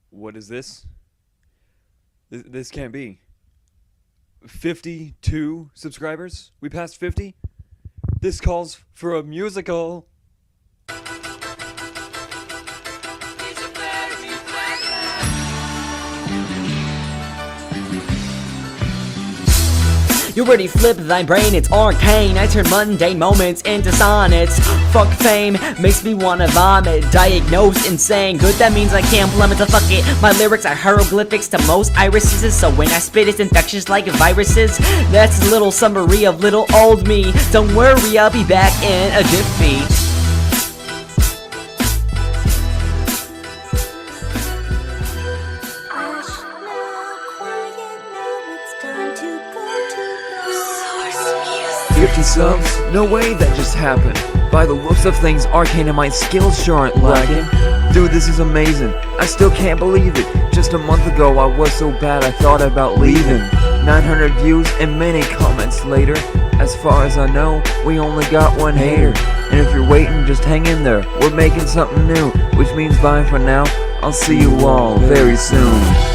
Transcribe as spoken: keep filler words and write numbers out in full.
What is this? This, this can't be. fifty-two subscribers? We passed fifty? This calls for a musical. You already flipped thy brain, it's arcane. I turn mundane moments into sonnets. Fuck fame, makes me wanna vomit. Diagnosed insane, good that means I can't plummet to fuck it. My lyrics are hieroglyphics to most irises, so when I spit it's infectious like viruses. That's a little summary of little old me. Don't worry, I'll be back in a jiffy. fifty subs? No way that just happened. By the looks of things, Arcane and my skills sure aren't lacking. Dude, this is amazing. I still can't believe it. Just a month ago, I was so bad I thought about leaving. nine hundred views and many comments later. As far as I know, we only got one hater. And if you're waiting, just hang in there. We're making something new, which means bye for now. I'll see you all very soon.